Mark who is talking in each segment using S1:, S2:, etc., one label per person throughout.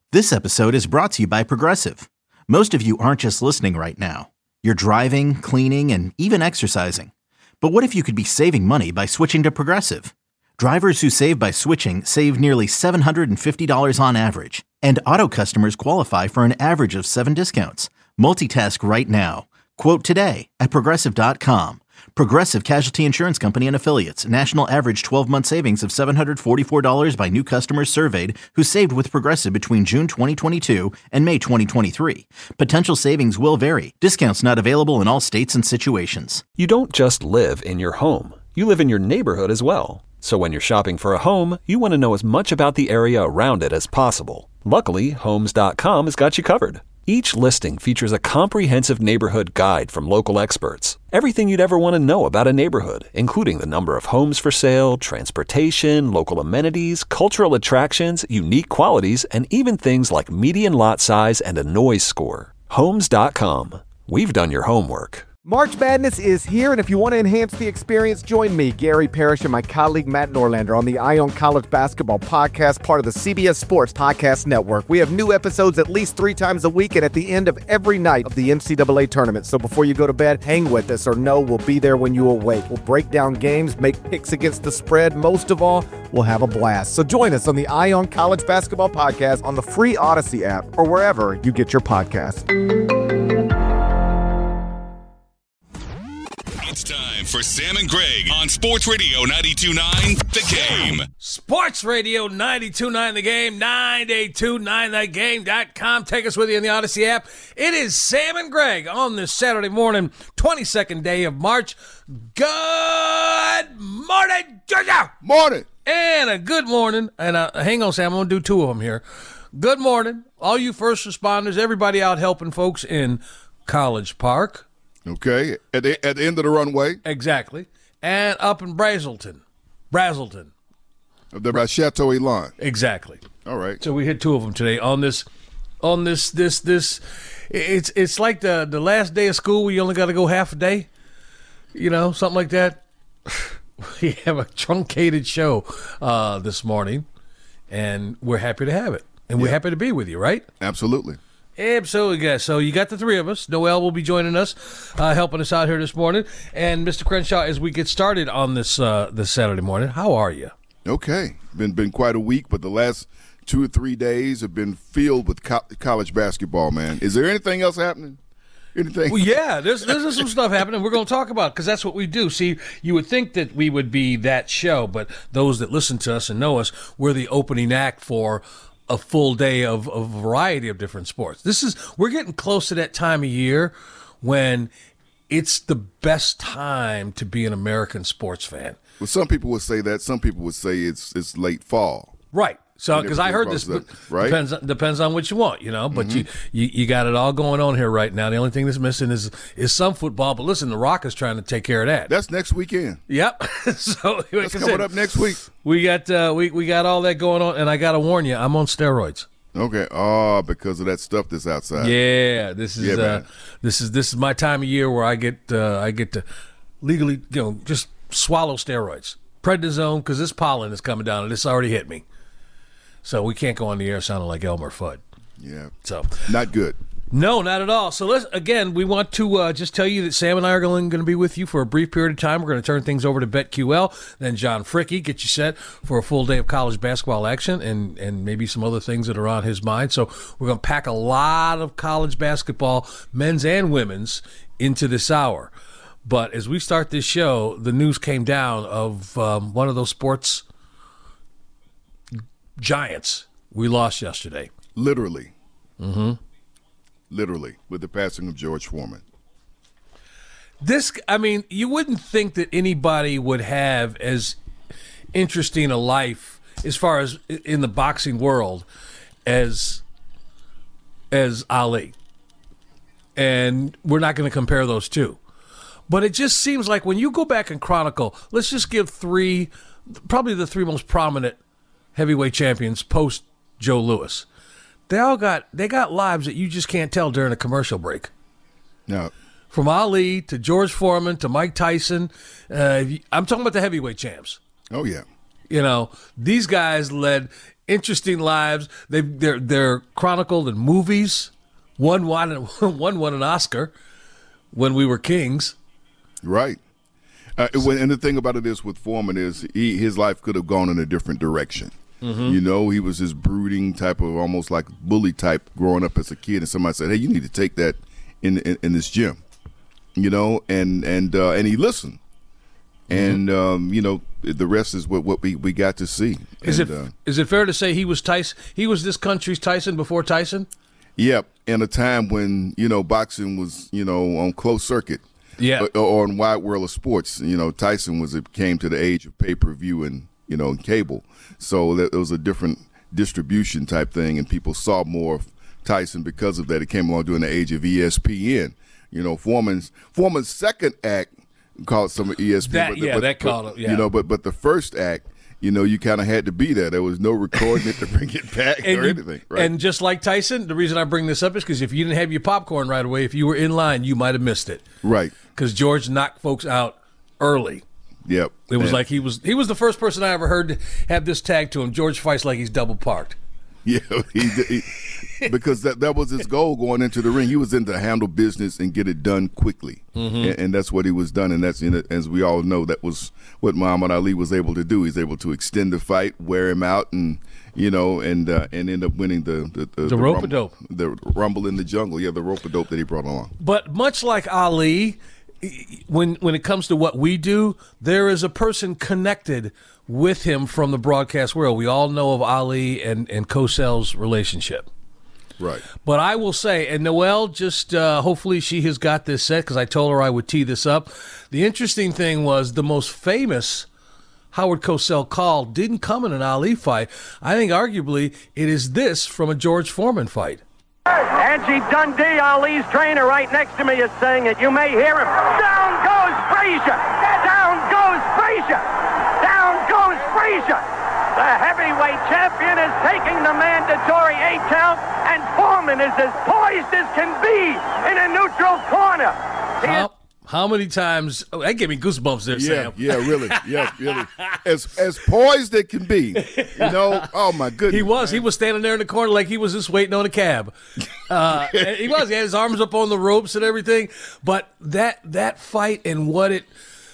S1: This episode is brought to you by Progressive. Most of you aren't just listening right now. You're driving, cleaning, and even exercising. But what if you could be saving money by switching to Progressive? Drivers who save by switching save nearly $750 on average. And auto customers qualify for an average of 7 discounts. Multitask right now. Quote today at Progressive.com. Progressive Casualty Insurance Company and Affiliates. National average 12-month savings of $744 by new customers surveyed who saved with Progressive between June 2022 and May 2023. Potential savings will vary. Discounts not available in all states and situations.
S2: You don't just live in your home. You live in your neighborhood as well. So when you're shopping for a home, you want to know as much about the area around it as possible. Luckily, Homes.com has got you covered. Each listing features a comprehensive neighborhood guide from local experts. Everything you'd ever want to know about a neighborhood, including the number of homes for sale, transportation, local amenities, cultural attractions, unique qualities, and even things like median lot size and a noise score. Homes.com. We've done your homework.
S3: March Madness is here, and if you want to enhance the experience, join me, Gary Parrish, and my colleague Matt Norlander on the Ion College Basketball Podcast, part of the CBS Sports Podcast Network. We have new episodes at least 3 times a week and at the end of every night of the NCAA tournament. So before you go to bed, hang with us or know we'll be there when you awake. We'll break down games, make picks against the spread. Most of all, we'll have a blast. So join us on the Ion College Basketball Podcast on the free Odyssey app or wherever you get your podcasts.
S4: It's time for Sam and Greg on Sports Radio 92.9 The Game.
S5: Sports Radio 92.9 The Game, 982.9thegame.com. Take us with you in the Odyssey app. It is Sam and Greg on this Saturday morning, 22nd day of March. Good morning, Georgia.
S6: Morning.
S5: And a good morning. And hang on, Sam, I'm going to do 2 of them here. Good morning, all you first responders, everybody out helping folks in College Park.
S6: Okay, at the end of the runway.
S5: Exactly. And up in Brazelton.
S6: They're by Chateau Elan.
S5: Exactly.
S6: All right.
S5: So we hit 2 of them today on this. It's like the last day of school where you only got to go half a day. You know, something like that. We have a truncated show this morning, and we're happy to have it. And we're happy to be with you, right?
S6: Absolutely.
S5: Absolutely, guys. So you got the 3 of us. Noel will be joining us, helping us out here this morning. And Mr. Crenshaw, as we get started on this Saturday morning, how are you?
S6: Okay. Been quite a week, but the last 2 or 3 days have been filled with college basketball, man. Is there anything else happening? Anything?
S5: Well, yeah, there's some stuff happening we're going to talk about because that's what we do. See, you would think that we would be that show, but those that listen to us and know us, we're the opening act for a full day of a variety of different sports. We're getting close to that time of year when it's the best time to be an American sports fan.
S6: Well, some people would say that. Some people would say it's late fall.
S5: Right. So, because I heard this,
S6: right?
S5: Depends on what you want, you know. But you got it all going on here right now. The only thing that's missing is some football. But listen, the Rock is trying to take care of that.
S6: That's next weekend.
S5: Yep. So
S6: that's coming up next week.
S5: We got we got all that going on, and I got to warn you, I'm on steroids.
S6: Okay. Because of that stuff that's outside.
S5: Yeah. This is my time of year where I get to legally, just swallow steroids, prednisone, because this pollen is coming down and it's already hit me. So we can't go on the air sounding like Elmer Fudd.
S6: Yeah.
S5: So
S6: not good.
S5: No, not at all. So we want to just tell you that Sam and I are going to be with you for a brief period of time. We're going to turn things over to BetQL, then John Fricky, get you set for a full day of college basketball action and maybe some other things that are on his mind. So we're going to pack a lot of college basketball, men's and women's, into this hour. But as we start this show, the news came down of one of those sports giants we lost yesterday.
S6: Literally. Mm-hmm. Literally, with the passing of George Foreman.
S5: You wouldn't think that anybody would have as interesting a life as far as in the boxing world as Ali. And we're not going to compare those two. But it just seems like when you go back and chronicle, let's just give probably the 3 most prominent heavyweight champions post Joe Louis. They got lives that you just can't tell during a commercial break.
S6: No.
S5: From Ali to George Foreman to Mike Tyson. I'm talking about the heavyweight champs.
S6: Oh, yeah.
S5: You know, these guys led interesting lives. They're chronicled in movies. One won an Oscar when we were kings.
S6: Right. And the thing about it is with Foreman is his life could have gone in a different direction. Mm-hmm. You know, he was this brooding type of almost like bully type growing up as a kid, and somebody said, "Hey, you need to take that in this gym." You know, and he listened. And you know, the rest is what we got to see. Is
S5: it fair to say he was Tyson? He was this country's Tyson before Tyson?
S6: Yep. In a time when, you know, boxing was, you know, on closed circuit.
S5: Yeah.
S6: Or on Wide World of Sports. You know, Tyson came to the age of pay-per-view and, you know, and cable. So it was a different distribution type thing, and people saw more of Tyson because of that. It came along during the age of ESPN. You know, Foreman's second act called some ESPN.
S5: That called it. Yeah.
S6: You know, but the first act, you know, you kind of had to be there. There was no recording it to bring it back or anything. Right?
S5: And just like Tyson, the reason I bring this up is because if you didn't have your popcorn right away, if you were in line, you might have missed it.
S6: Right.
S5: Because George knocked folks out early.
S6: Yep.
S5: It was like he was the first person I ever heard to have this tag to him. George fights like he's double parked.
S6: Yeah, because that was his goal going into the ring. He was in to handle business and get it done quickly, and that's what he was done. And that's, as we all know, that was what Muhammad Ali was able to do. He's able to extend the fight, wear him out, and you know, and end up winning the
S5: rope-a-dope,
S6: the Rumble in the Jungle. Yeah, the rope-a-dope that he brought along.
S5: But much like Ali, when it comes to what we do, there is a person connected with him from the broadcast world. We all know of Ali and Cosell's relationship.
S6: Right.
S5: But I will say, and Noelle, just hopefully she has got this set because I told her I would tee this up. The interesting thing was the most famous Howard Cosell call didn't come in an Ali fight. I think arguably it is this from a George Foreman fight.
S7: Angie Dundee, Ali's trainer, right next to me is saying it. You may hear him. Down goes Frazier! Down goes Frazier! Down goes Frazier! The heavyweight champion is taking the mandatory 8 count, and Foreman is as poised as can be in a neutral corner.
S5: How many times? Oh, that gave me goosebumps there, Sam.
S6: Yeah, really. Yeah, really. As poised it can be. You know, oh, my goodness.
S5: He was standing there in the corner like he was just waiting on a cab. He had his arms up on the ropes and everything. Think that fight and what it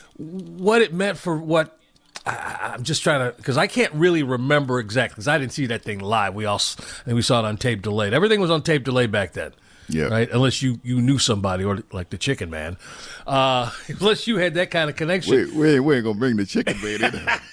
S5: meant for what I'm just trying to, because I can't really remember exactly because I didn't see that thing live. We saw it on tape delayed. Everything was on tape delayed back then.
S6: Yeah.
S5: Right. Unless you knew somebody, or like the Chicken Man, unless you had that kind of connection.
S6: We ain't gonna bring the Chicken Man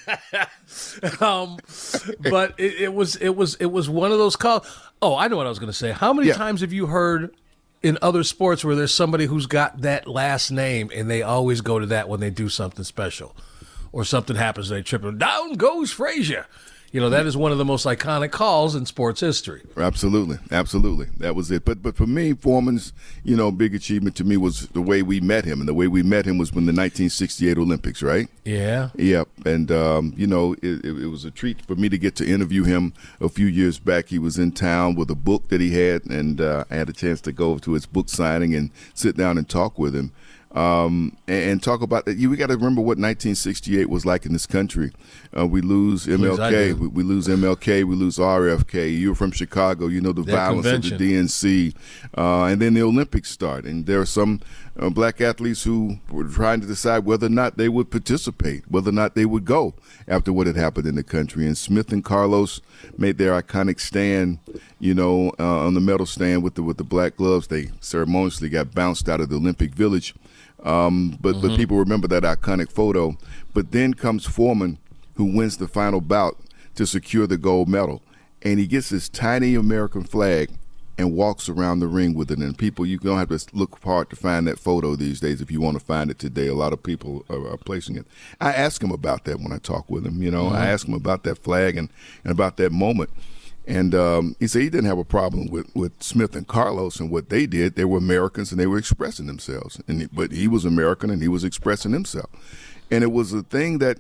S6: in.
S5: But it was one of those calls. Oh, I know what I was going to say. How many times have you heard in other sports where there's somebody who's got that last name and they always go to that when they do something special, or something happens, they trip and down goes Frazier. You know, that is one of the most iconic calls in sports history.
S6: Absolutely. That was it. But for me, Foreman's, you know, big achievement to me was the way we met him. And the way we met him was when the 1968 Olympics, right?
S5: Yeah.
S6: Yep. And, you know, it was a treat for me to get to interview him a few years back. He was in town with a book that he had, and I had a chance to go to his book signing and sit down and talk with him. And talk about that. We got to remember what 1968 was like in this country. We lose MLK. We lose MLK. We lose RFK. You're from Chicago. You know the violence of the DNC. And then the Olympics start. And there are some black athletes who were trying to decide whether or not they would participate, whether or not they would go after what had happened in the country. And Smith and Carlos made their iconic stand, you know, on the medal stand with the black gloves. They ceremoniously got bounced out of the Olympic Village. But people remember that iconic photo. But then comes Foreman, who wins the final bout to secure the gold medal. And he gets this tiny American flag and walks around the ring with it. And people, you don't have to look hard to find that photo these days if you want to find it today. A lot of people are placing it. I asked him about that when I talked with him. You know, I asked him about that flag and about that moment. And he said he didn't have a problem with Smith and Carlos and what they did. They were Americans and they were expressing themselves. But he was American and he was expressing himself. And it was a thing that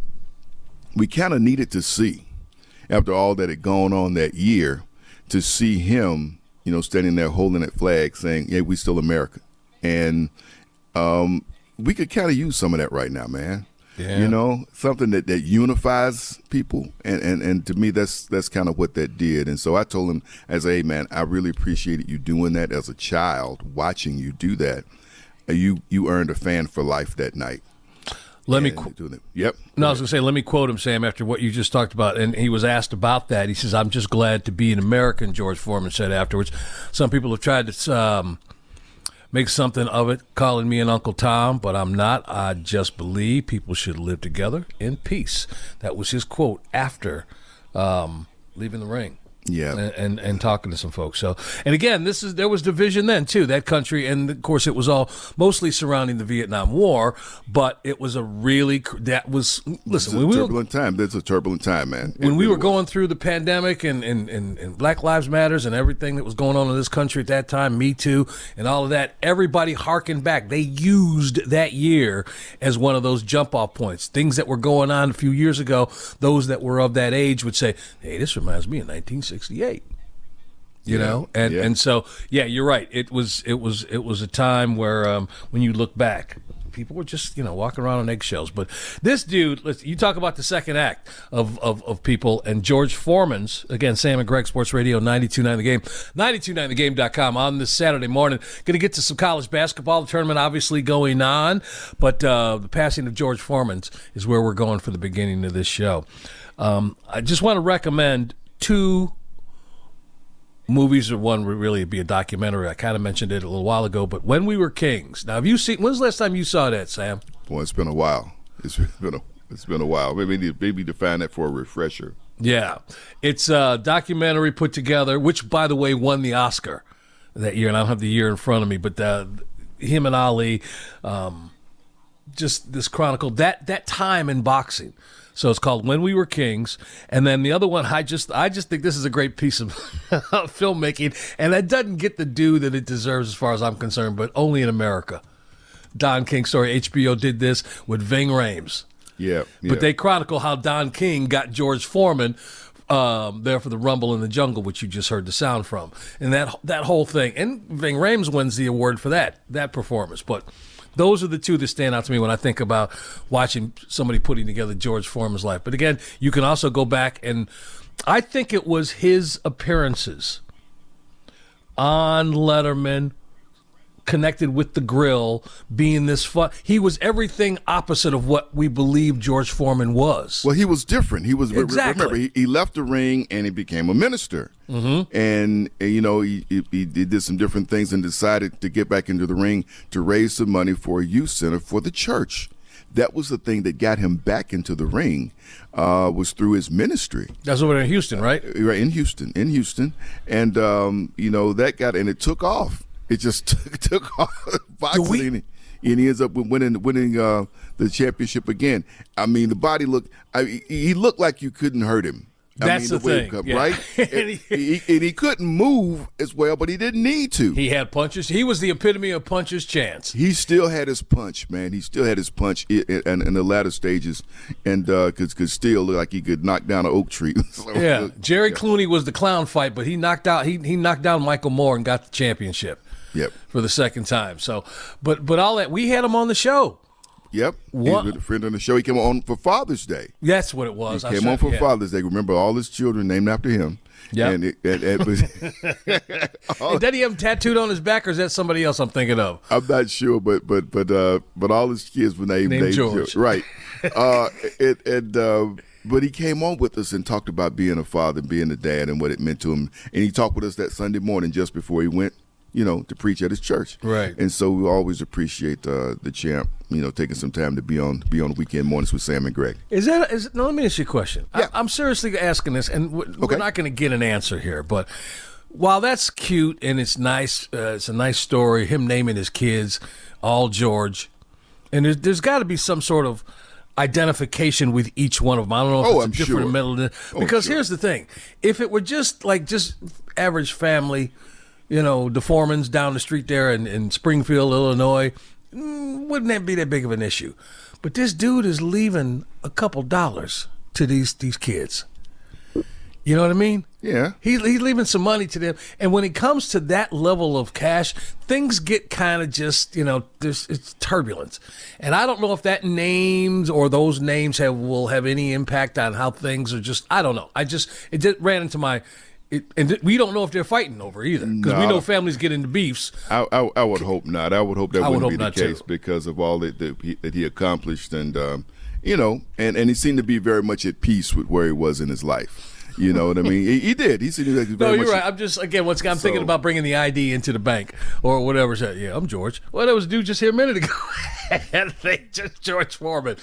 S6: we kind of needed to see after all that had gone on that year, to see him, you know, standing there holding that flag saying, yeah, we still American. And we could kind of use some of that right now, man. You know, something that unifies people, and to me, that's kind of what that did. And so I told him, as hey man, I really appreciated you doing that as a child, watching you do that. You earned a fan for life that night.
S5: Let me.
S6: Yep.
S5: No, I was going to say, let me quote him, Sam, after what you just talked about. And he was asked about that. He says, "I'm just glad to be an American," George Foreman said afterwards. Some people have tried to make something of it, calling me an Uncle Tom, but I'm not. I just believe people should live together in peace. That was his quote after leaving the ring.
S6: Yeah,
S5: and talking to some folks. So, and again, there was division then too. That country, and of course, it was all mostly surrounding the Vietnam War. But it was a really turbulent
S6: time. That's a turbulent time, man.
S5: When we were going through the pandemic and Black Lives Matters and everything that was going on in this country at that time, Me Too, and all of that, everybody harkened back. They used that year as one of those jump-off points. Things that were going on a few years ago. Those that were of that age would say, "Hey, this reminds me of 1968." You know, and so you're right. It was a time where when you look back, people were just walking around on eggshells. But this dude, you talk about the second act of people, and George Foreman's, again, Sam and Greg, Sports Radio 92.9 The Game, 92.9thegame.com on this Saturday morning. Going to get to some college basketball. The tournament obviously going on, but the passing of George Foreman's is where we're going for the beginning of this show. I just want to recommend two movies, or one would really be a documentary. I kind of mentioned it a little while ago, but When We Were Kings. Now, have you seen? When's the last time you saw that, Sam?
S6: Well, it's been a while. It's been a while. Maybe define that for a refresher.
S5: Yeah, it's a documentary put together, which, by the way, won the Oscar that year. And I don't have the year in front of me, but him and Ali, just this chronicle that time in boxing. So it's called When We Were Kings. And then the other one, I just think this is a great piece of filmmaking. And that doesn't get the due that it deserves as far as I'm concerned, but only in America. Don King story. HBO did this with Ving Rhames.
S6: Yeah.
S5: But they chronicle how Don King got George Foreman there for the Rumble in the Jungle, which you just heard the sound from. And that whole thing. And Ving Rhames wins the award for that performance. But those are the two that stand out to me when I think about watching somebody putting together George Foreman's life. But again, you can also go back, and I think it was his appearances on Letterman, connected with the grill, being this fun. He was everything opposite of what we believe George Foreman was.
S6: Well, he was different. He was
S5: exactly.
S6: Remember, he left the ring and he became a minister. Mm-hmm. And he did some different things and decided to get back into the ring to raise some money for a youth center for the church. That was the thing that got him back into the ring, was through his ministry.
S5: That's over in Houston, right?
S6: Right, in Houston. And and it took off. It just took off boxing, and he ends up winning the championship again. I mean, the body he looked like you couldn't hurt him.
S5: That's the thing,
S6: right? and he couldn't move as well, but he didn't need to.
S5: He had punches. He was the epitome of puncher's chance.
S6: He still had his punch, man. He still had his punch in the latter stages, and could still look like he could knock down an oak tree.
S5: Jerry Clooney was the clown fight, but he knocked down Michael Moore and got the championship.
S6: Yep.
S5: For the second time. So, but all that, we had him on the show.
S6: Yep. What? He was a friend on the show. He came on for Father's Day.
S5: That's what it was.
S6: He came on for Father's Day. Remember, all his children named after him.
S5: Yeah.
S6: And
S5: did he have him tattooed on his back, or is that somebody else I'm thinking of?
S6: I'm not sure, but all his kids were named
S5: George.
S6: Right. But he came on with us and talked about being a father and being a dad and what it meant to him. And he talked with us that Sunday morning just before he went, to preach at his church.
S5: Right.
S6: And so we always appreciate the champ, taking some time to be on weekend mornings with Sam and Greg.
S5: Now let me ask you a question.
S6: Yeah.
S5: I'm seriously asking this, and we're not going to get an answer here, but while that's cute and it's nice, it's a nice story, him naming his kids all George, and there's got to be some sort of identification with each one of them. I don't know if it's a different middle. Because here's the thing. If it were just average family, the Foremans down the street there in Springfield, Illinois, wouldn't that be that big of an issue? But this dude is leaving a couple dollars to these kids. You know what I mean?
S6: Yeah.
S5: He's leaving some money to them. And when it comes to that level of cash, things get kind of just, it's turbulence. And I don't know if that names or those names will have any impact on how things are just, I don't know. It just ran into my, and we don't know if they're fighting over either. Because we know families get into beefs.
S6: I would hope not. I would hope that wouldn't be the case
S5: too.
S6: Because of all that he accomplished. And, and he seemed to be very much at peace with where he was in his life. You know what I mean? He did. He seemed like
S5: No, you're right. I'm just, again, I'm thinking about bringing the ID into the bank or whatever. So, yeah, I'm George. Well, there was a dude just here a minute ago. Just George Foreman.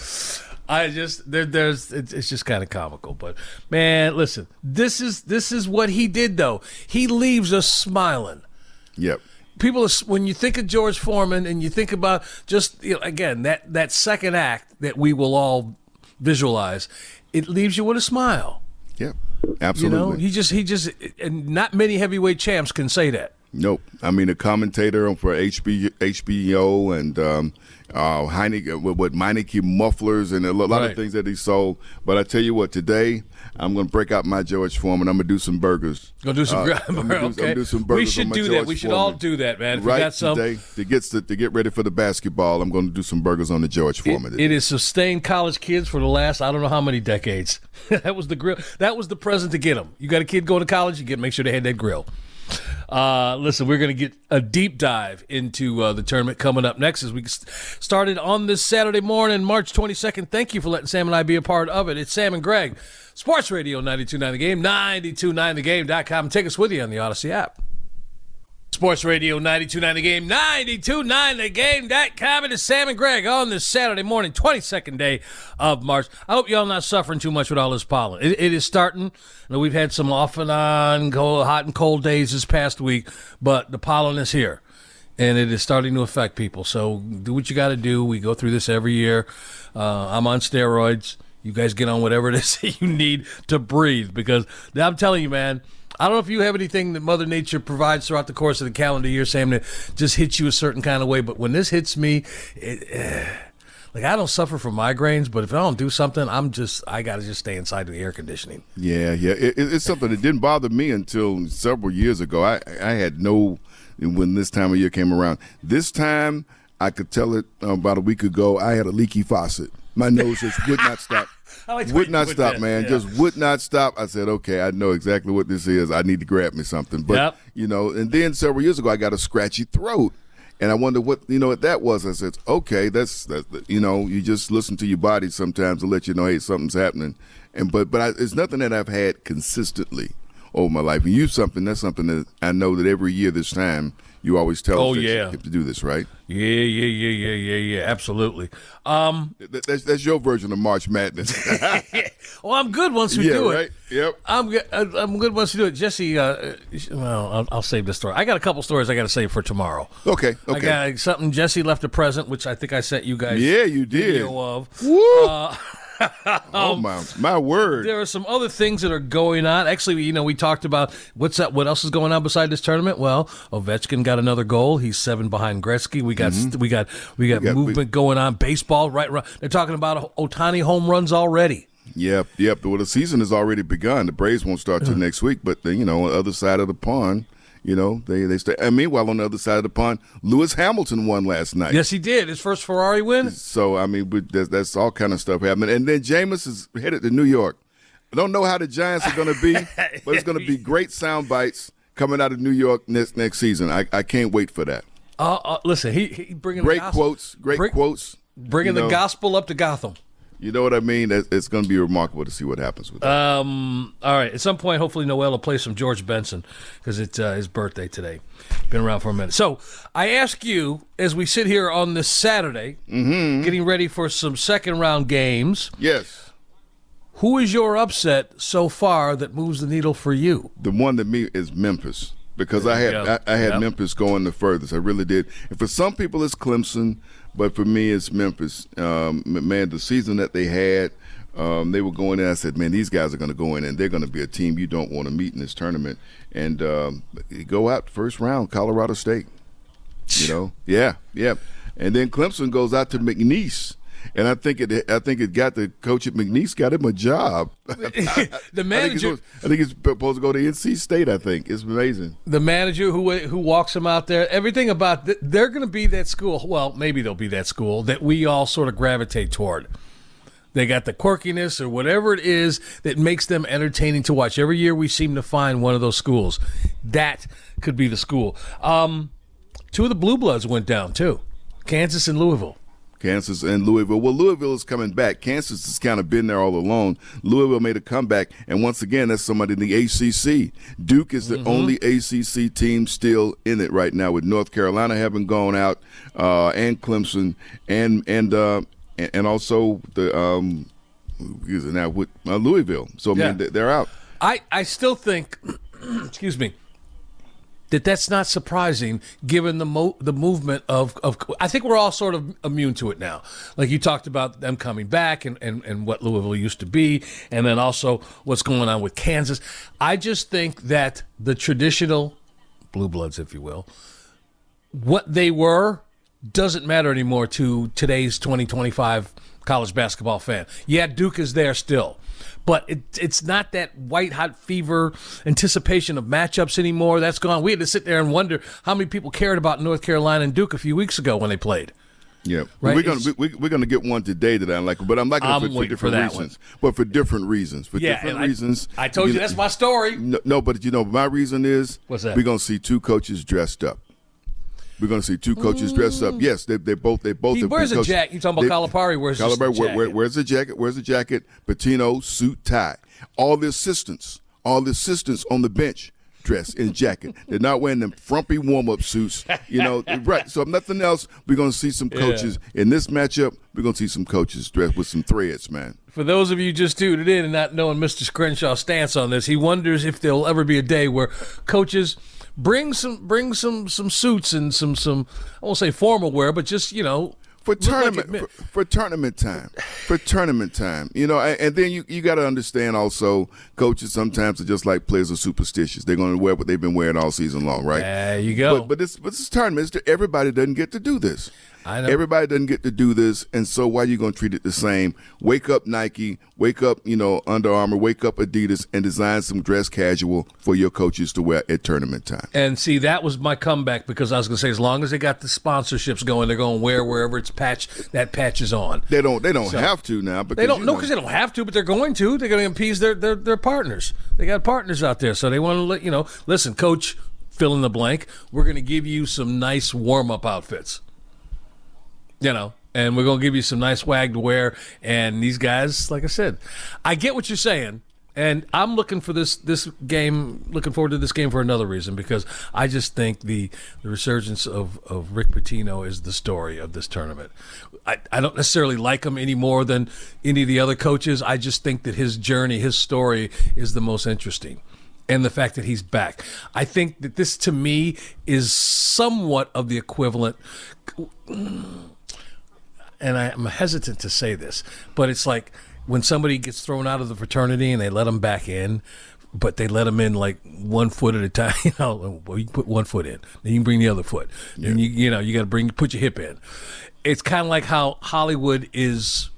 S5: It's just kind of comical. But, man, listen, this is what he did, though. He leaves us smiling.
S6: Yep.
S5: People, when you think of George Foreman and you think about just, again, that second act that we will all visualize, it leaves you with a smile.
S6: Yep. Absolutely.
S5: He just, and not many heavyweight champs can say that.
S6: Nope. I mean, a commentator for HBO and Meineke mufflers and a lot of things that he sold. But I tell you what, today I'm going to break out my George Foreman. I'm going to do some burgers.
S5: Go do some. Okay.
S6: Do some burgers.
S5: We should do that. We should all do that, man. If
S6: right
S5: you got some.
S6: Today, to get ready for the basketball, I'm going to do some burgers on the George Foreman.
S5: It has sustained college kids for the last I don't know how many decades. That was the grill. That was the present to get them. You got a kid going to college, you make sure they had that grill. Listen, we're going to get a deep dive into the tournament coming up next as we started on this Saturday morning, March 22nd. Thank you for letting Sam and I be a part of it. It's Sam and Greg, Sports Radio 92.9 The Game, 929thegame.com. Take us with you on the Odyssey app. Sports Radio 92.9 The Game, 929thegame.com. It is Sam and Greg on this Saturday morning, 22nd day of March. I hope y'all not suffering too much with all this pollen. It is starting. We've had some off and on hot and cold days this past week, but the pollen is here, and it is starting to affect people. So do what you got to do. We go through this every year. I'm on steroids. You guys get on whatever it is that you need to breathe, because I'm telling you, man, I don't know if you have anything that Mother Nature provides throughout the course of the calendar year, Sam, that just hits you a certain kind of way. But when this hits me, I don't suffer from migraines, but if I don't do something, I got to just stay inside the air conditioning.
S6: Yeah. It's something that didn't bother me until several years ago. I had when this time of year came around. This time, I could tell it about a week ago, I had a leaky faucet. My nose just would not stop. Would not stop, man. Yeah. Just would not stop. I said, okay, I know exactly what this is. I need to grab me something. But, and then several years ago, I got a scratchy throat. And I wondered what that was. I said, okay, that's you just listen to your body sometimes to let you know, hey, something's happening. But it's nothing that I've had consistently over my life. And that's something that I know that every year this time you always tell us that you have to do this, right?
S5: Yeah, absolutely.
S6: That's your version of March Madness.
S5: Well, I'm good once we do
S6: right?
S5: it.
S6: Yep. I'm
S5: good once we do it. Jesse, I'll save this story. I got a couple stories I got to save for tomorrow.
S6: Okay.
S5: I got something. Jesse left a present, which I think I sent you guys.
S6: Yeah, you did.
S5: Video of.
S6: Woo! Oh my word!
S5: There are some other things that are going on. Actually, we talked about what's that. What else is going on beside this tournament? Well, Ovechkin got another goal. He's 7 behind Gretzky. We got movement going on. Baseball, right? They're talking about Ohtani home runs already.
S6: Yep. Well, the season has already begun. The Braves won't start till next week, but on the other side of the pond. They stay. And meanwhile, on the other side of the pond, Lewis Hamilton won last night.
S5: Yes, he did. His first Ferrari win.
S6: So, that's all kind of stuff happening. And then Jameis is headed to New York. I don't know how the Giants are going to be, but it's going to be great sound bites coming out of New York next season. I can't wait for that.
S5: Listen, he bringing
S6: great quotes.
S5: Bringing the gospel up to Gotham.
S6: You know what I mean? It's going to be remarkable to see what happens with that.
S5: All right. At some point, hopefully, Noel will play some George Benson because it's his birthday today. Been around for a minute. So I ask you, as we sit here on this Saturday, getting ready for some second-round games.
S6: Yes.
S5: Who is your upset so far that moves the needle for you?
S6: The one that me is Memphis, because I had Memphis going the furthest. I really did. And for some people, it's Clemson. But for me, it's Memphis. Man, the season that they had, they were going in. I said, man, these guys are going to go in, and they're going to be a team you don't want to meet in this tournament. And go out first round, Colorado State. Yeah. And then Clemson goes out to McNeese. And I think it got the coach at McNeese got him a job.
S5: The manager,
S6: I think he's supposed to go to NC State. I think it's amazing.
S5: The manager who walks him out there, everything about they're going to be that school. Well, maybe they'll be that school that we all sort of gravitate toward. They got the quirkiness or whatever it is that makes them entertaining to watch. Every year we seem to find one of those schools. That could be the school. Two of the Blue Bloods went down too, Kansas and Louisville.
S6: Kansas and Louisville. Well, Louisville is coming back. Kansas has kind of been there all along. Louisville made a comeback, and once again, that's somebody in the ACC. Duke is the only ACC team still in it right now, with North Carolina having gone out, and Clemson, and also the now with Louisville. So I mean, they're out.
S5: I still think, excuse me, that's not surprising given the movement of I think we're all sort of immune to it now. Like you talked about them coming back and what Louisville used to be, and then also what's going on with Kansas. I just think that the traditional Blue Bloods, if you will, what they were doesn't matter anymore to today's 2025 college basketball fan. Yeah, Duke is there still. But it's not that white-hot fever anticipation of matchups anymore. That's gone. We had to sit there and wonder how many people cared about North Carolina and Duke a few weeks ago when they played.
S6: Yeah,
S5: right?
S6: We're gonna get one today that I like, but I'm liking it for different reasons. But for different reasons.
S5: I told you that's my story.
S6: No, but my reason is
S5: what's that?
S6: We're gonna see two coaches dressed up. We're going to see two coaches dressed up. Yes, they both.
S5: He wears a jacket. You talking about Calipari? Wears a jacket.
S6: Wears a jacket. Wears a jacket. Patino, suit, tie. All the assistants on the bench dress in jacket. They're not wearing them frumpy warm-up suits. Right. So if nothing else, we're going to see some coaches in this matchup. We're going to see some coaches dressed with some threads, man.
S5: For those of you just tuned in and not knowing Mr. Crenshaw's stance on this, he wonders if there'll ever be a day where coaches bring some suits and some I won't say formal wear, but just
S6: for tournament time. And then you got to understand also, coaches sometimes are just like players are superstitious. They're going to wear what they've been wearing all season long, right?
S5: There you go.
S6: But this tournament, everybody doesn't get to do this.
S5: I know.
S6: Everybody doesn't get to do this, and so why are you going to treat it the same? Wake up Nike, wake up Under Armour, wake up Adidas, and design some dress casual for your coaches to wear at tournament time.
S5: And see, that was my comeback, because I was going to say, as long as they got the sponsorships going, they're going to wear wherever that patch is on.
S6: They don't have to now. Because
S5: they don't because they don't have to, but they're going to. They're going to appease their partners. They got partners out there, so they want to let listen, coach, fill in the blank. We're going to give you some nice warm up outfits. And we're going to give you some nice swag to wear. And these guys, like I said, I get what you're saying. And I'm looking for this game, looking forward to this game for another reason, because I just think the resurgence of Rick Pitino is the story of this tournament. I don't necessarily like him any more than any of the other coaches. I just think that his journey, his story is the most interesting. And the fact that he's back. I think that this, to me, is somewhat of the equivalent. And I'm hesitant to say this, but it's like when somebody gets thrown out of the fraternity and they let them back in, but they let them in like 1 foot at a time. Well, you can put 1 foot in, then you can bring the other foot. Then you got to put your hip in. It's kind of like how Hollywood is,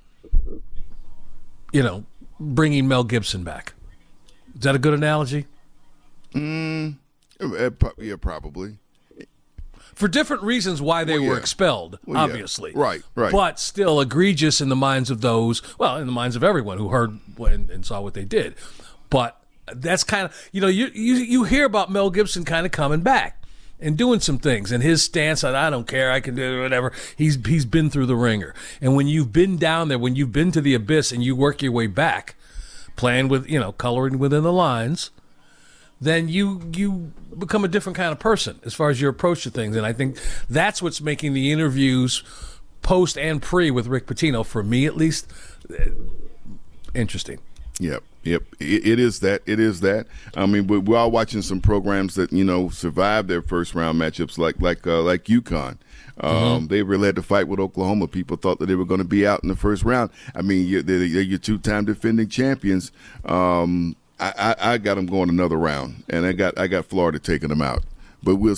S5: bringing Mel Gibson back. Is that a good analogy?
S6: Yeah, probably.
S5: For different reasons why they were expelled, obviously.
S6: Right.
S5: But still egregious in the minds of those, in the minds of everyone who heard and saw what they did. But that's kind of, you hear about Mel Gibson kind of coming back and doing some things. And his stance on, I don't care, I can do whatever. He's been through the ringer. And when you've been down there, when you've been to the abyss and you work your way back, playing with, coloring within the lines, then you become a different kind of person as far as your approach to things. And I think that's what's making the interviews post and pre with Rick Pitino, for me at least, interesting.
S6: Yep. It is that. I mean, we're all watching some programs that, survived their first round matchups like UConn. They really had to fight with Oklahoma. People thought that they were going to be out in the first round. I mean, they're your two-time defending champions. I got them going another round, and I got Florida taking them out. But we'll see.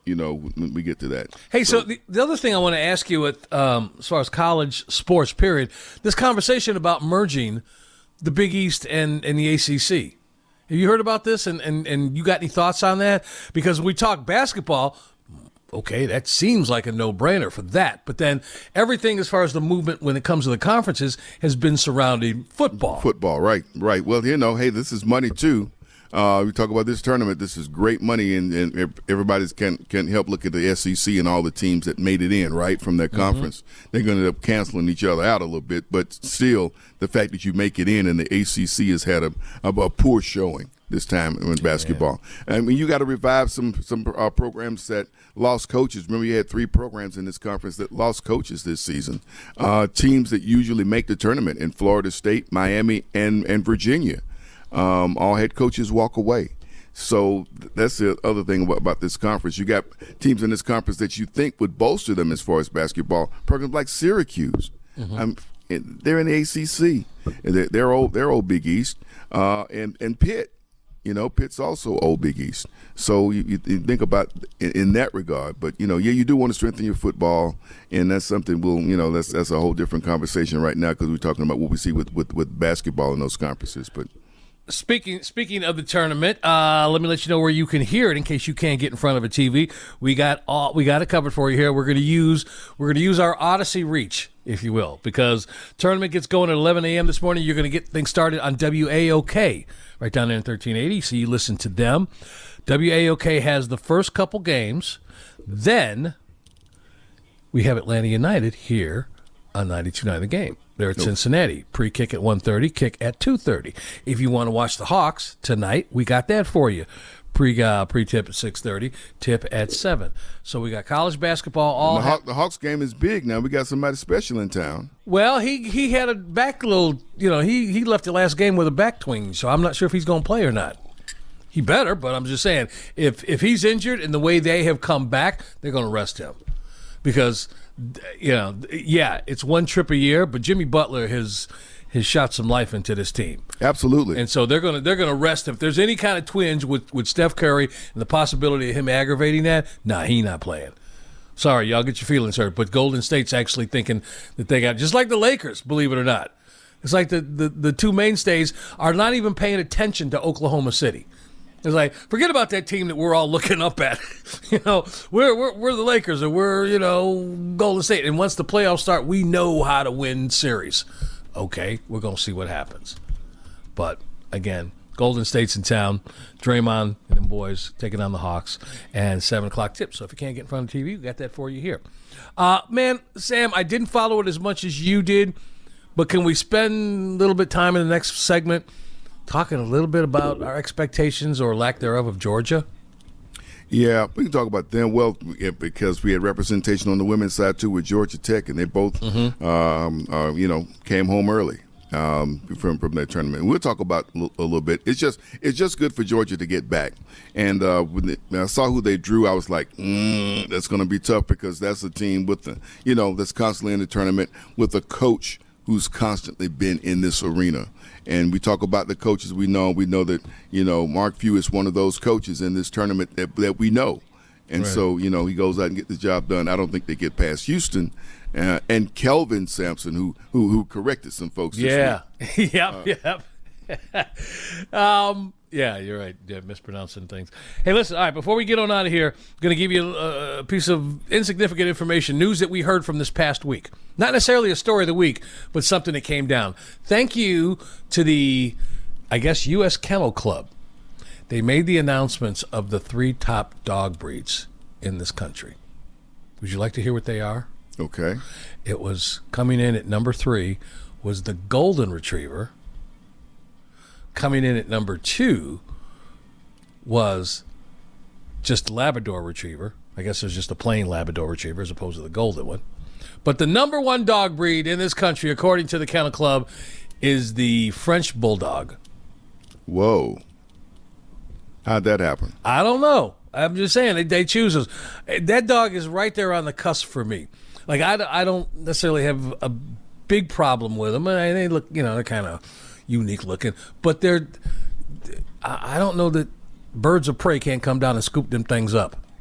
S6: when we get to that.
S5: Hey, so the other thing I want to ask you as far as college sports, period, this conversation about merging the Big East and the ACC. Have you heard about this, and you got any thoughts on that? Because when we talk basketball, okay, that seems like a no-brainer for that. But then everything as far as the movement when it comes to the conferences has been surrounding football.
S6: Football, right. Well, hey, this is money too. We talk about this tournament. This is great money, and everybody can help look at the SEC and all the teams that made it in, right, from their conference. They're going to end up canceling each other out a little bit, but still, the fact that you make it in and the ACC has had a poor showing this time in basketball. I mean, you got to revive some programs that lost coaches. Remember, you had 3 programs in this conference that lost coaches this season. Teams that usually make the tournament in Florida State, Miami, and Virginia. All head coaches walk away. So that's the other thing about this conference. You got teams in this conference that you think would bolster them as far as basketball. Programs like Syracuse, they're in the ACC. They're old Big East, and Pitt. Pitt's also old Big East. So you think about in that regard. But you do want to strengthen your football, and that's something that's a whole different conversation right now because we're talking about what we see with basketball in those conferences. But
S5: Speaking of the tournament, let me let you know where you can hear it in case you can't get in front of a TV. We got it covered for you here. We're going to use our Odyssey reach, if you will, because tournament gets going at 11 a.m. this morning. You're going to get things started on WAOK right down there in 1380. So you listen to them. WAOK has the first couple games. Then we have Atlanta United here on 92.9 The Game. They're at Cincinnati. Pre-kick at 1:30, kick at 2:30. If you want to watch the Hawks tonight, we got that for you. Pre-tip at 6:30, tip at 7. So we got college basketball.
S6: The Hawks game is big now. We got somebody special in town.
S5: Well, he had a back little, he left the last game with a back twinge, so I'm not sure if he's going to play or not. He better, but I'm just saying, if he's injured and the way they have come back, they're going to rest him. Because it's one trip a year, but Jimmy Butler has shot some life into this team.
S6: Absolutely.
S5: And so they're gonna rest him. If there's any kind of twinge with Steph Curry and the possibility of him aggravating that, he not playing. Sorry, y'all get your feelings hurt, but Golden State's actually thinking that they got, just like the Lakers, believe it or not. It's like the two mainstays are not even paying attention to Oklahoma City. It's like, forget about that team that we're all looking up at. We're the Lakers, or we're, Golden State. And once the playoffs start, we know how to win series. Okay, we're going to see what happens. But, again, Golden State's in town. Draymond and them boys taking on the Hawks. And 7 o'clock tip. So if you can't get in front of the TV, we got that for you here. Man, Sam, I didn't follow it as much as you did. But can we spend a little bit of time in the next segment talking a little bit about our expectations or lack thereof of Georgia?
S6: Yeah, we can talk about them. Well, because we had representation on the women's side, too, with Georgia Tech, and they both, came home early from that tournament. We'll talk about a little bit. It's just good for Georgia to get back. And when I saw who they drew, I was like, that's going to be tough because that's a team with that's constantly in the tournament with a coach who's constantly been in this arena. And we talk about the coaches we know. We know that, Mark Few is one of those coaches in this tournament that we know. And right. So, he goes out and gets the job done. I don't think they get past Houston. And Kelvin Sampson, who corrected some folks this week.
S5: Yep. Yeah, you're right. Yeah, mispronouncing things. Hey, listen, all right, before we get on out of here, I'm going to give you a piece of insignificant information, news that we heard from this past week. Not necessarily a story of the week, but something that came down. Thank you to the, U.S. Kennel Club. They made the announcements of the 3 top dog breeds in this country. Would you like to hear what they are?
S6: Okay.
S5: It was coming in at number 3 was the Golden Retriever. Coming in at number 2 was just the Labrador Retriever. I guess there's just a plain Labrador Retriever as opposed to the golden one. But the number 1 dog breed in this country, according to the Kennel Club, is the French Bulldog.
S6: Whoa. How'd that happen?
S5: I don't know. I'm just saying, they choose us. That dog is right there on the cusp for me. Like, I don't necessarily have a big problem with them. They look, they're kind of unique looking, but I don't know that birds of prey can't come down and scoop them things up.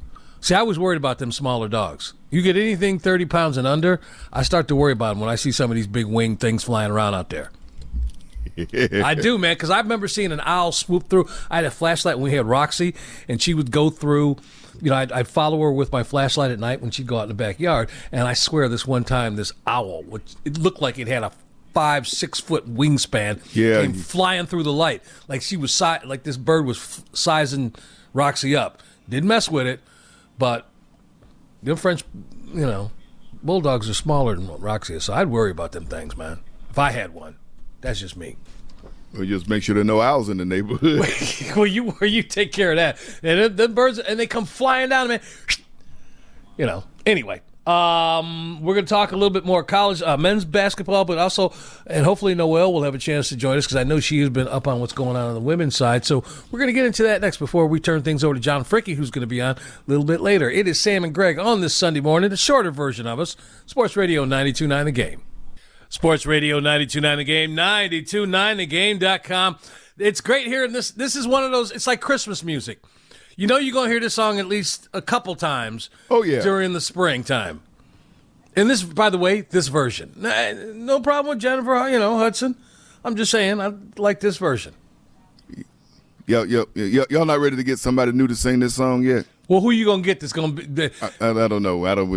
S5: See, I was worried about them smaller dogs. You get anything 30 pounds and under, I start to worry about them when I see some of these big winged things flying around out there. I do, man, because I remember seeing an owl swoop through. I had a flashlight when we had Roxy, and she would go through. I'd follow her with my flashlight at night when she'd go out in the backyard, and I swear this one time, this owl, which it looked like it had a 5-6 foot wingspan, came flying through the light. Like she was like this bird was sizing Roxy up. Didn't mess with it, but them French, bulldogs are smaller than what Roxy is, so I'd worry about them things, man. If I had one. That's just me.
S6: Well, just make sure there are no owls in the neighborhood.
S5: Well, you take care of that. And the birds, and they come flying down, man. Anyway, we're going to talk a little bit more college men's basketball, but also, and hopefully Noelle will have a chance to join us because I know she has been up on what's going on the women's side. So we're going to get into that next before we turn things over to John Fricke, who's going to be on a little bit later. It is Sam and Greg on this Sunday morning, the shorter version of us, Sports Radio 92.9 The Game. Sports Radio 92.9 The Game, 92.9thegame.com. It's great hearing this. This is one of those, it's like Christmas music. You're going to hear this song at least a couple times during the springtime. And this, by the way, this version. No problem with Jennifer, Hudson. I'm just saying, I like this version.
S6: Y'all not ready to get somebody new to sing this song yet?
S5: Well, who you gonna get that's gonna be?
S6: I don't know.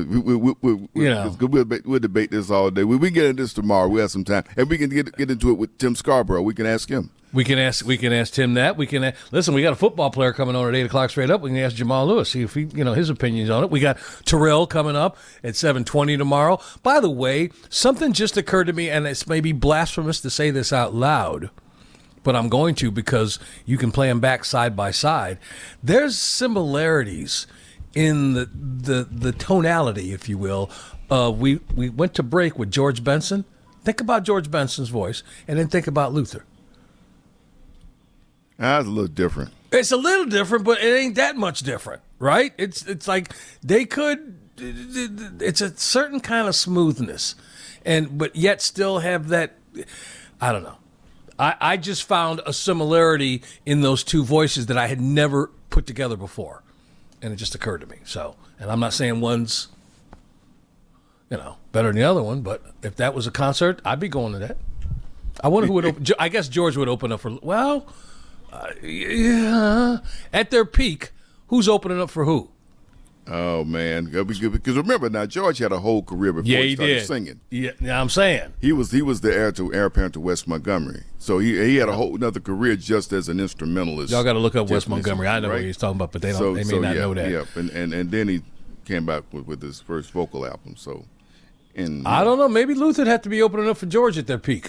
S6: We'll debate this all day. We get into this tomorrow. We have some time, and we can get into it with Tim Scarborough. We can ask him.
S5: We can ask Tim that. Listen. We got a football player coming on at 8:00 straight up. We can ask Jamal Lewis, see if he, his opinions on it. We got Terrell coming up at 7:20 tomorrow. By the way, something just occurred to me, and it's maybe blasphemous to say this out loud, but I'm going to because you can play them back side by side. There's similarities in the tonality, if you will. We went to break with George Benson. Think about George Benson's voice, and then think about Luther.
S6: That's a little different.
S5: It's a little different, but it ain't that much different, right? It's like they could. It's a certain kind of smoothness, but yet still have that. I don't know. I just found a similarity in those two voices that I had never put together before, and it just occurred to me. So, and I'm not saying one's, better than the other one, but if that was a concert, I'd be going to that. I wonder who would open. I guess George would open up for. Well, yeah. At their peak, who's opening up for who?
S6: Oh, man. Because remember now, George had a whole career before he started singing.
S5: Yeah, I'm saying.
S6: He was the heir apparent to Wes Montgomery. So he had a whole another career just as an instrumentalist.
S5: Y'all got to look up Wes Montgomery. I know what he's talking about, but they may not know that.
S6: Yeah, and then he came back with his first vocal album. So,
S5: I don't know. Maybe Luther had to be opening up for George at their peak.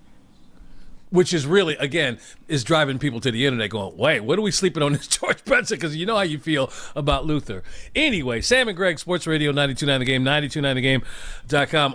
S5: Which is really, again, is driving people to the internet going, wait, what are we sleeping on this George Benson? Because you know how you feel about Luther. Anyway, Sam and Greg, Sports Radio 92.9 The Game, 92.9thegame.com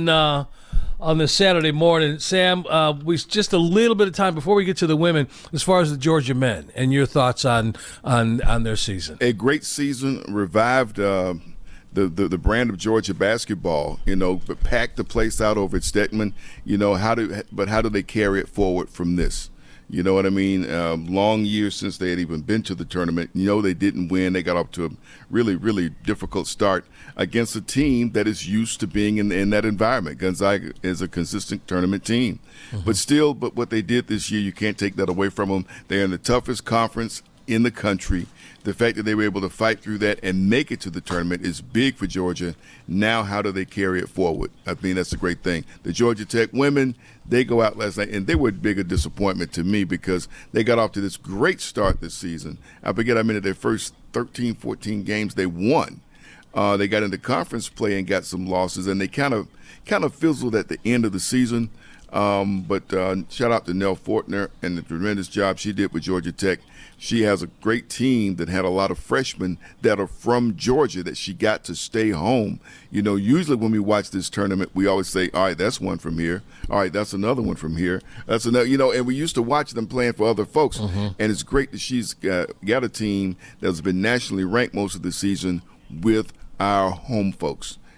S5: on this Saturday morning. Sam, we just a little bit of time before we get to the women, as far as the Georgia men and your thoughts on their season.
S6: A great season, revived the brand of Georgia basketball, but packed the place out over at Steckman. How do they carry it forward from this? You know what I mean? Long years since they had even been to the tournament. They didn't win. They got up to a really, really difficult start against a team that is used to being in that environment. Gonzaga is a consistent tournament team. Mm-hmm. But what they did this year, you can't take that away from them. They're in the toughest conference in the country. The fact that they were able to fight through that and make it to the tournament is big for Georgia. Now, how do they carry it forward? I mean, that's a great thing. The Georgia Tech women, they go out last night, and they were a bigger disappointment to me because they got off to this great start this season. I forget how many of their first 13, 14 games they won. They got into conference play and got some losses, and they kind of fizzled at the end of the season. But shout out to Nell Fortner and the tremendous job she did with Georgia Tech. She has a great team that had a lot of freshmen that are from Georgia that she got to stay home. Usually when we watch this tournament, we always say, all right, that's one from here. All right, that's another one from here. That's another, and we used to watch them playing for other folks. Mm-hmm. And it's great that she's got a team that's been nationally ranked most of the season with our home folks.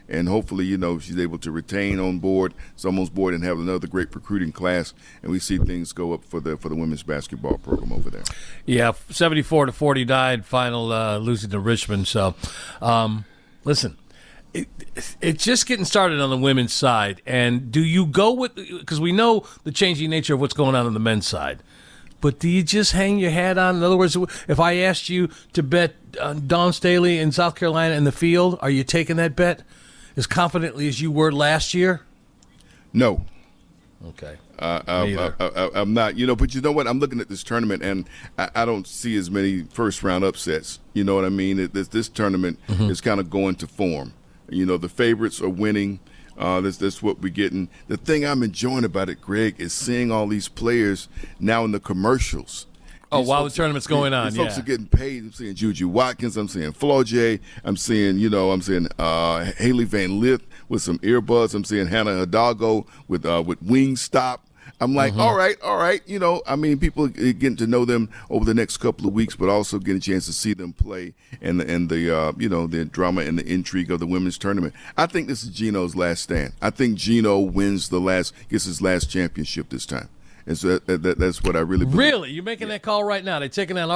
S6: And hopefully, she's able to retain on board, someone's board, and have another great recruiting class, and we see things go up for the women's basketball program over there.
S5: Yeah, 74-49 final, losing to Richmond. So, listen, it's just getting started on the women's side. And do you go with, because we know the changing nature of what's going on the men's side, but do you just hang your hat on? In other words, if I asked you to bet Dawn Staley in South Carolina in the field, are you taking that bet as confidently as you were last year? No. Okay.
S6: I'm not, but you know what? I'm looking at this tournament, and I don't see as many first-round upsets. You know what I mean? This tournament is kind of going to form. The favorites are winning. That's what we're getting. The thing I'm enjoying about it, Greg, is seeing all these players now in the commercials.
S5: While the tournament's going on,
S6: these folks are getting paid. I'm seeing Juju Watkins. I'm seeing Flau'jae. I'm seeing, Haley Van Lith with some earbuds. I'm seeing Hannah Hidalgo with Wingstop. I'm like, all right. People are getting to know them over the next couple of weeks, but also getting a chance to see them play and the drama and the intrigue of the women's tournament. I think this is Gino's last stand. I think Gino gets his last championship this time. And so that's what I really believe.
S5: Really? You're making that call right now? They're taking out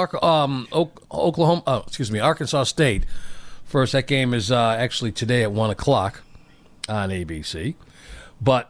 S5: Arkansas State first. That game is actually today at 1 o'clock on ABC. But,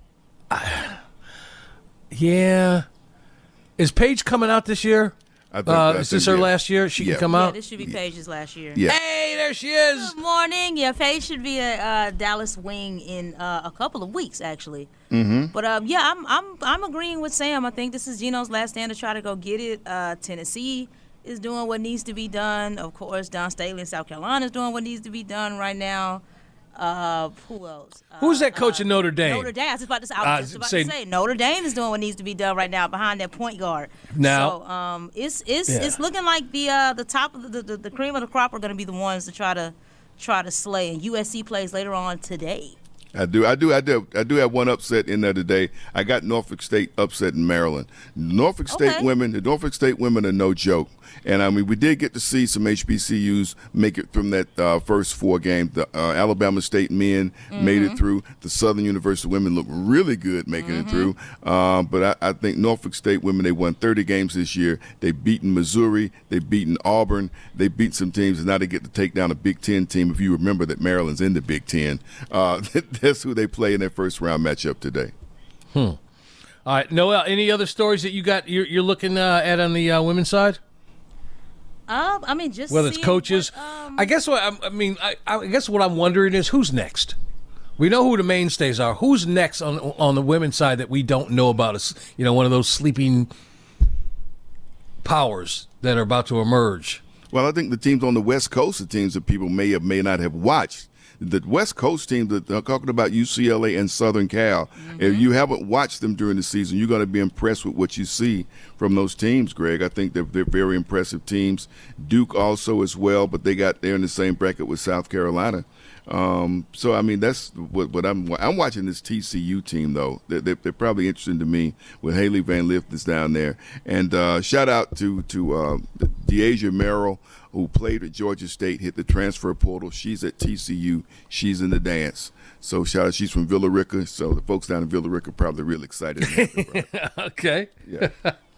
S5: is Paige coming out this year? Is this her last year? She can come out?
S8: Yeah, this should be Paige's last year.
S6: Yeah.
S5: Hey, there she is.
S8: Good morning. Yeah, Paige should be a Dallas Wing in a couple of weeks, actually. But I'm agreeing with Sam. I think this is Gino's last stand to try to go get it. Tennessee is doing what needs to be done. Of course, Dawn Staley in South Carolina is doing what needs to be done right now. Who else?
S5: Who's that coach in Notre Dame?
S8: Notre Dame. I was just about to say Notre Dame is doing what needs to be done right now behind that point guard.
S5: Now,
S8: so it's looking like the top of the cream of the crop are going to be the ones to try to slay. And USC plays later on today.
S6: I do have one upset in there today. I got Norfolk State upset in Maryland. The Norfolk State women are no joke. And, we did get to see some HBCUs make it from that first 4 games. The Alabama State men made it through. The Southern University women look really good making it through. But I think Norfolk State women, they won 30 games this year. They've beaten Missouri. They've beaten Auburn. They beat some teams, and now they get to take down a Big Ten team. If you remember that Maryland's in the Big Ten. That's who they play in their first-round matchup today.
S5: All right, Noel, any other stories that you're looking at on the women's side?
S8: Just
S5: whether it's coaches. I guess what I'm wondering is who's next. We know who the mainstays are. Who's next on the women's side that we don't know about? One of those sleeping powers that are about to emerge.
S6: Well, I think the teams on the West Coast are teams that people may not have watched. The West Coast teams that are talking about UCLA and Southern Cal, if you haven't watched them during the season, you're going to be impressed with what you see from those teams, Greg. I think they're very impressive teams. Duke also as well, but they're in the same bracket with South Carolina. That's what I'm watching this TCU team, though. They're probably interesting to me with Haley Van Lith is down there. And shout out to Deasia Merrill, who played at Georgia State, hit the transfer portal. She's at TCU. She's in the dance. So shout out, she's from Villa Rica. So the folks down in Villa Rica are probably real excited.
S5: Okay.
S6: Yeah.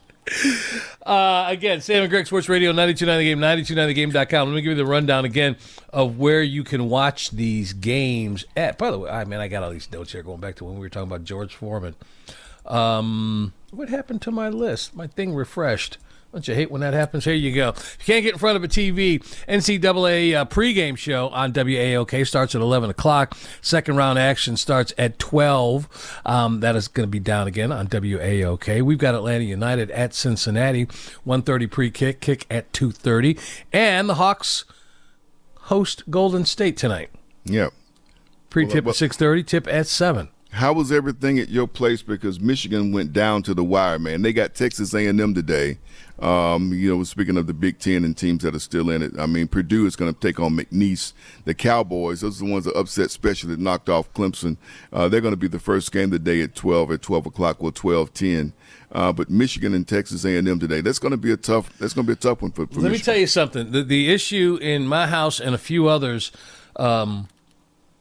S5: Again, Sam and Greg Sports Radio, 92.9 The Game, 92.9thegame.com. Let me give you the rundown again of where you can watch these games at. By the way, I got all these notes here going back to when we were talking about George Foreman. What happened to my list? My thing refreshed. Don't you hate when that happens? Here you go. If you can't get in front of a TV, NCAA pregame show on WAOK starts at 11 o'clock. Second round action starts at 12. That is going to be down again on WAOK. We've got Atlanta United at Cincinnati. 1:30 pre-kick, kick at 2:30. And the Hawks host Golden State tonight.
S6: Yeah.
S5: Pre-tip at 6:30, tip at 7.
S6: How was everything at your place? Because Michigan went down to the wire, man. They got Texas A&M today. Speaking of the Big Ten and teams that are still in it, Purdue is going to take on McNeese. The Cowboys, those are the ones that upset special that knocked off Clemson. They're going to be the first game of the day at 12 o'clock or 12:10. But Michigan and Texas A&M today, that's going to be a tough one for Michigan.
S5: Let me tell you something. The issue in my house and a few others,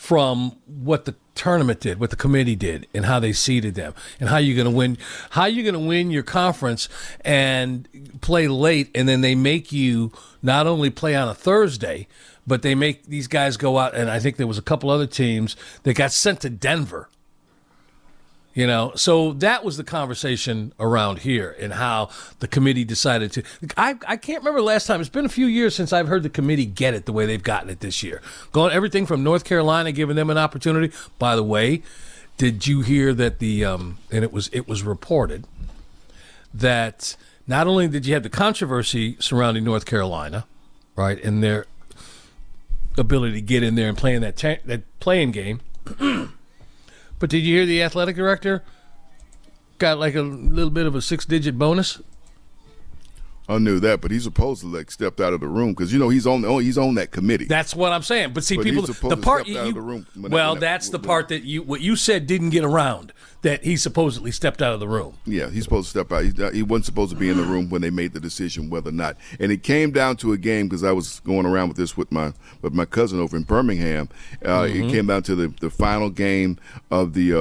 S5: from what the tournament did, what the committee did, and how they seeded them, and how you're going to win. How you're going to win your conference and play late, and then they make you not only play on a Thursday, but they make these guys go out. And I think there was a couple other teams that got sent to Denver. You know, so that was the conversation around here and how the committee decided to. I can't remember last time. It's been a few years since I've heard the committee get it the way they've gotten it this year. Going everything from North Carolina, giving them an opportunity. By the way, did you hear that and it was reported that not only did you have the controversy surrounding North Carolina, right, and their ability to get in there and play in that playing game. But did you hear the athletic director got like a little bit of a 6-digit bonus?
S6: I knew that, but he's supposed to stepped out of the room because he's on that committee.
S5: That's what I'm saying. But see, people, the part out of the room. That's the part that what you said didn't get around. That he supposedly stepped out of the room.
S6: Yeah, he's supposed to step out. He wasn't supposed to be in the room when they made the decision whether or not. And it came down to a game because I was going around with this with my cousin over in Birmingham. It came down to the final game of the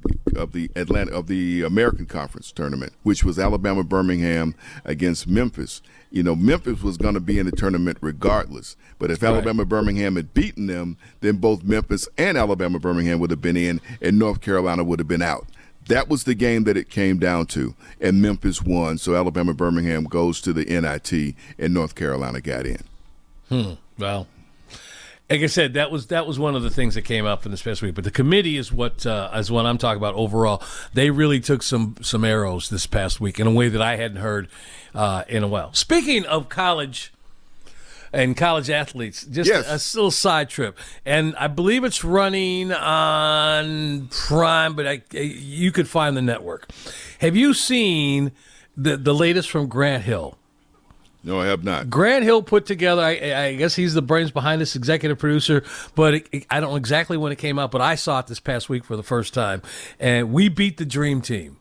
S6: American Conference tournament, which was Alabama Birmingham against Memphis. Memphis was going to be in the tournament regardless. But if Alabama Birmingham had beaten them, then both Memphis and Alabama Birmingham would have been in, and North Carolina would have been out. That was the game that it came down to, and Memphis won. So Alabama Birmingham goes to the NIT, and North Carolina got in.
S5: Well, like I said, that was one of the things that came up in this past week. But the committee is what I'm talking about overall. They really took some arrows this past week in a way that I hadn't heard in a while. Speaking of college and college athletes, just a little side trip. And I believe it's running on Prime, but you could find the network. Have you seen the latest from Grant Hill?
S6: No, I have not.
S5: Grant Hill put together, I guess he's the brains behind this, executive producer, but I don't know exactly when it came out, but I saw it this past week for the first time. And we beat the Dream Team.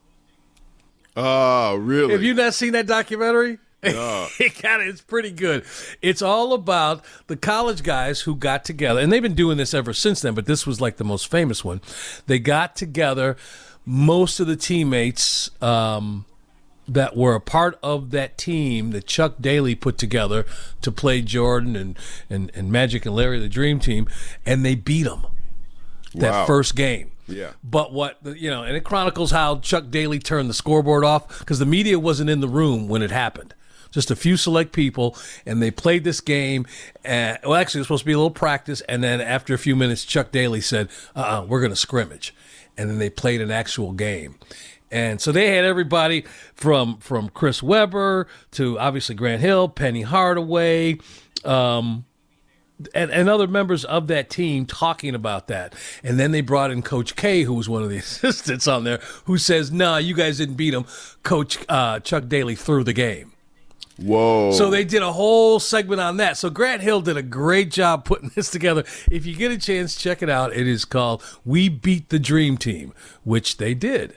S6: Oh, really?
S5: Have you not seen that documentary?
S6: No.
S5: It's pretty good. It's all about the college guys who got together, and they've been doing this ever since then, but this was like the most famous one. They got together, most of the teammates that were a part of that team that Chuck Daly put together to play Jordan and Magic and Larry, the Dream Team, and they beat them that first game.
S6: Yeah.
S5: But and it chronicles how Chuck Daly turned the scoreboard off because the media wasn't in the room when it happened. Just a few select people, and they played this game. Actually, it was supposed to be a little practice, and then after a few minutes, Chuck Daly said, we're going to scrimmage. And then they played an actual game. And so they had everybody from Chris Webber to obviously Grant Hill, Penny Hardaway, and other members of that team talking about that. And then they brought in Coach K, who was one of the assistants on there, who says, "No, you guys didn't beat him. Coach Chuck Daly threw the game."
S6: Whoa.
S5: So they did a whole segment on that. So Grant Hill did a great job putting this together. If you get a chance, check it out. It is called We Beat the Dream Team, which they did.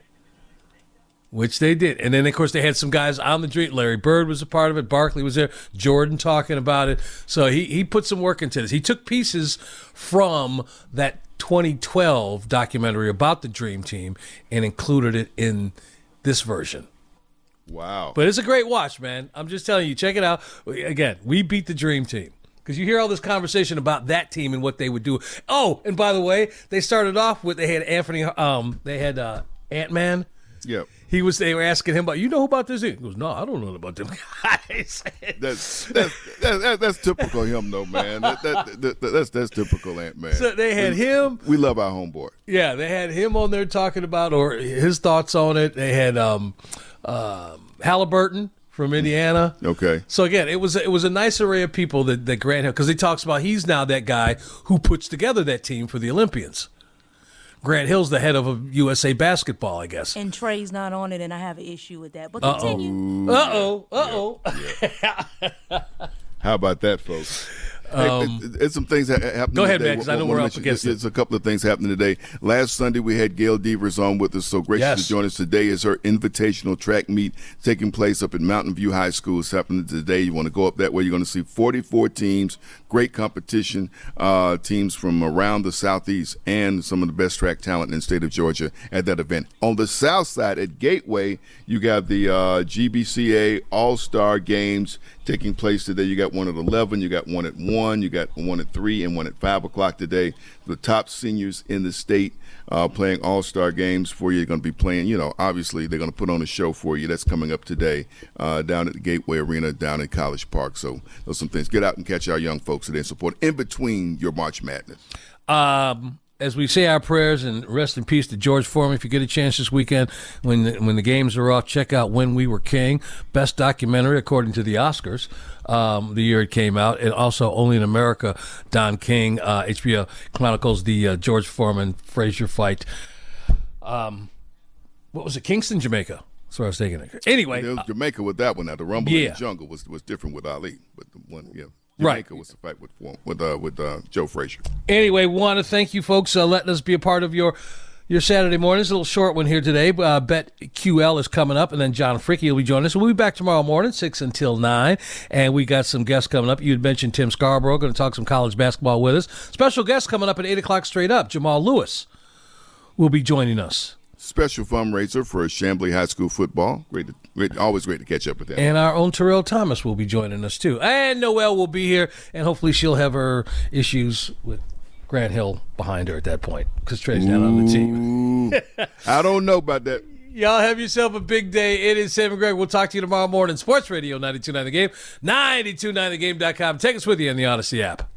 S5: And then, of course, they had some guys on the Dream. Larry Bird was a part of it. Barkley was there. Jordan talking about it. So he put some work into this. He took pieces from that 2012 documentary about the Dream Team and included it in this version.
S6: Wow.
S5: But it's a great watch, man. I'm just telling you, check it out. Again, We Beat the Dream Team. Because you hear all this conversation about that team and what they would do. Oh, and by the way, they started off with, they had Ant-Man.
S6: Yep.
S5: They were asking him about, you know about this? He goes, no, I don't know about them guys.
S6: That's typical him, though, man. That's typical Ant-Man.
S5: So they had him.
S6: We love our homeboy.
S5: Yeah, they had him on there talking about, or his thoughts on it. They had Halliburton from Indiana.
S6: Okay.
S5: So again, it was a nice array of people that Grant Hill, because he talks about he's now that guy who puts together that team for the Olympians. Grant Hill's the head of USA Basketball, I guess.
S8: And Trey's not on it, and I have an issue with that. But continue.
S5: Uh-oh.
S6: Yeah. How about that, folks? There's some things that happened.
S5: Go ahead,
S6: today.
S5: man, because I know we're up against it.
S6: There's a couple of things happening today. Last Sunday, we had Gail Devers on with us, so gracious to join us today as her invitational track meet taking place up at Mountain View High School. It's happening today. You want to go up that way. You're going to see 44 teams, great competition, teams from around the Southeast and some of the best track talent in the state of Georgia at that event. On the south side at Gateway, you got the GBCA All-Star Games taking place today. You got one at 11, you got one at 1, you got one at 3, and one at 5 o'clock today. The top seniors in the state playing all-star games for you. You're going to be playing, obviously they're going to put on a show for you. That's coming up today down at the Gateway Arena down in College Park. So those are some things. Get out and catch our young folks today and support in between your March Madness.
S5: As we say our prayers, and rest in peace to George Foreman. If you get a chance this weekend, when the games are off, check out When We Were King, best documentary according to the Oscars, the year it came out, and also Only in America, Don King, HBO chronicles the George Foreman Frazier fight. What was it? Kingston, Jamaica. That's what I was thinking. Anyway,
S6: there was Jamaica with that one. Now the Rumble in the Jungle was different with Ali, but the one, Jamaica was the fight with Joe Frazier. Anyway,
S5: want to thank you folks letting us be a part of your Saturday morning. It's a little short one here today. BetQL is coming up, and then John Fricke will be joining us. We'll be back tomorrow morning, 6 until 9, and we got some guests coming up. You had mentioned Tim Scarborough, going to talk some college basketball with us. Special guest coming up at 8 o'clock straight up. Jamal Lewis will be joining us.
S6: Special fundraiser for Chamblee High School football. Always great to catch up with that.
S5: And our own Terrell Thomas will be joining us, too. And Noelle will be here, and hopefully she'll have her issues with Grant Hill behind her at that point, because Trey's down on the team.
S6: I don't know about that.
S5: Y'all have yourself a big day. It is Sam and Greg. We'll talk to you tomorrow morning. Sports Radio 92.9 The Game, 92.9thegame.com. Take us with you in the Odyssey app.